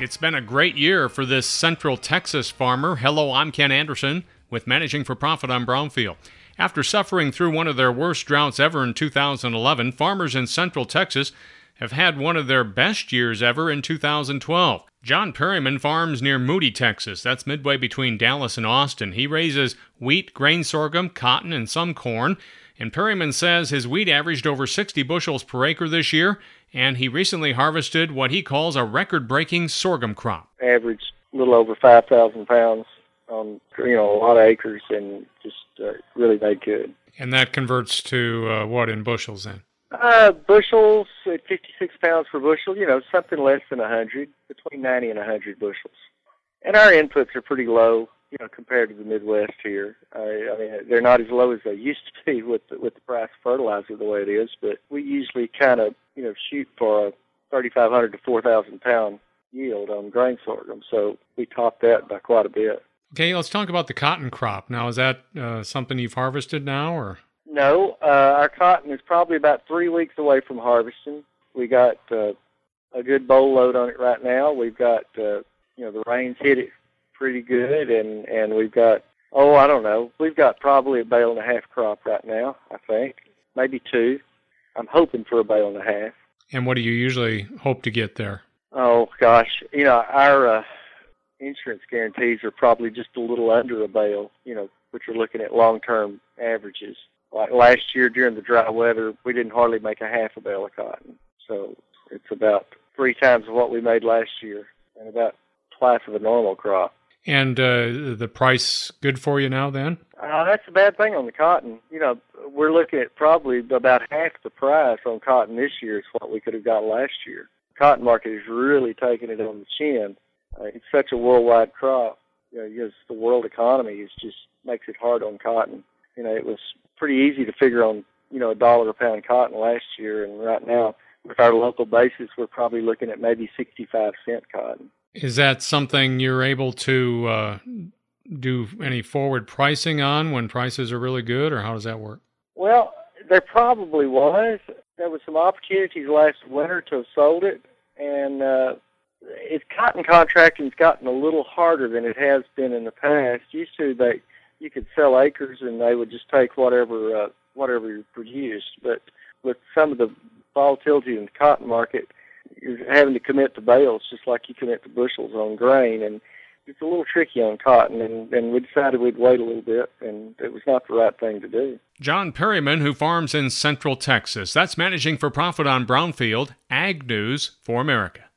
It's been a great year for this Central Texas farmer. Hello, I'm Ken Anderson with Managing for Profit on Brownfield. After suffering through one of their worst droughts ever in 2011, farmers in Central Texas have had one of their best years ever in 2012. John Perryman farms near Moody, Texas. That's midway between Dallas and Austin. He raises wheat, grain sorghum, cotton, and some corn. And Perryman says his wheat averaged over 60 bushels per acre this year, and he recently harvested what he calls a record-breaking sorghum crop. Averaged a little over 5,000 pounds on, a lot of acres, and just really made good. And that converts to what in bushels then? Bushels at 56 pounds per bushel, something less than 100, between 90 and 100 bushels. And our inputs are pretty low, compared to the Midwest here. I mean, they're not as low as they used to be with the price of fertilizer the way it is, but we usually kind of, shoot for a 3,500 to 4,000 pound yield on grain sorghum. So we top that by quite a bit. Okay, let's talk about the cotton crop. Now, is that something you've harvested now, or? No, our cotton is probably about 3 weeks away from harvesting. We got a good boll load on it right now. We've got, the rains hit it pretty good, and we've got, we've got probably a bale and a half crop right now, I think, maybe two. I'm hoping for a bale and a half. And what do you usually hope to get there? Oh, gosh, our insurance guarantees are probably just a little under a bale, which are looking at long-term averages. Like last year during the dry weather, we didn't hardly make a half a bale of cotton. So it's about 3 times what we made last year and about twice of a normal crop. And the price good for you now then? That's a bad thing on the cotton. We're looking at probably about half the price on cotton this year is what we could have got last year. The cotton market is really taking it on the chin. It's such a worldwide crop. The world economy just makes it hard on cotton. It was pretty easy to figure on, $1 a pound cotton last year, and right now, with our local basis, we're probably looking at maybe 65-cent cotton. Is that something you're able to do any forward pricing on when prices are really good, or how does that work? Well, there probably was. There was some opportunities last winter to have sold it, and cotton contracting's gotten a little harder than it has been in the past. Used to, you could sell acres and they would just take whatever you produced. But with some of the volatility in the cotton market, you're having to commit to bales just like you commit to bushels on grain, and it's a little tricky on cotton, and we decided we'd wait a little bit, and it was not the right thing to do. John Perryman, who farms in Central Texas. That's Managing for Profit on Brownfield, Ag News for America.